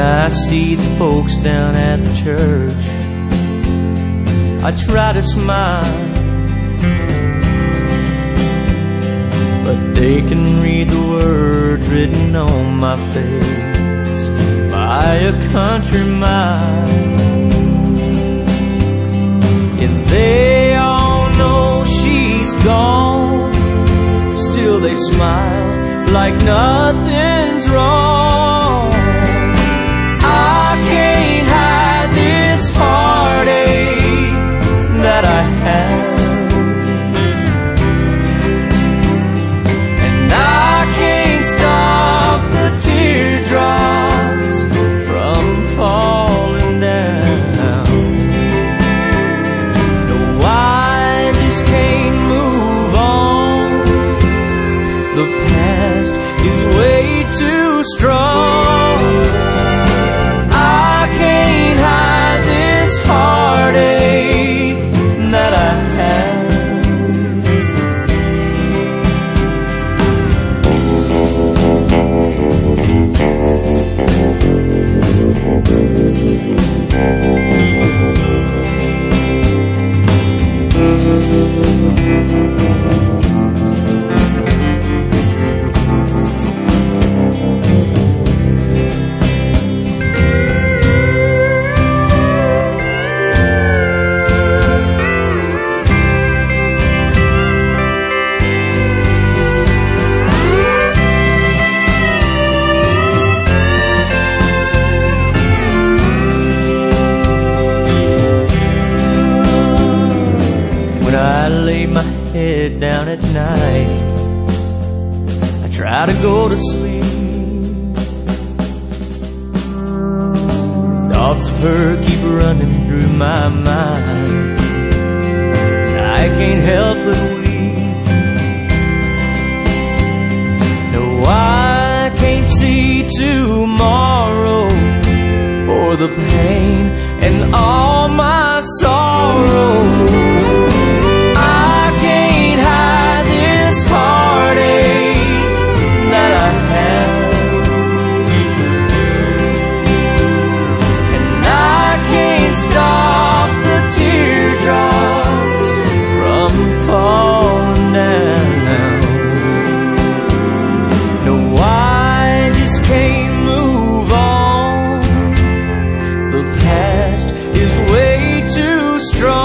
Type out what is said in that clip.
I see the folks down at the church, I try to smile, but they can read the words written on my face by a country mile. And they all know she's gone, still they smile like nothing's wrong. I can't hide this heartache that I have, and I can't stop the teardrops from falling down. No, I just can't move on. The past is way too strong. I can't hide this heartache that I have. When I lay my head down at night, I try to go to sleep. Thoughts of her keep running through my mind, and I can't help but weep. No, I can't see tomorrow for the pain and all my sorrow. I can't hide this heartache that I have, and I can't stop the teardrops from falling down. No, I just can't move on. The past is way too strong.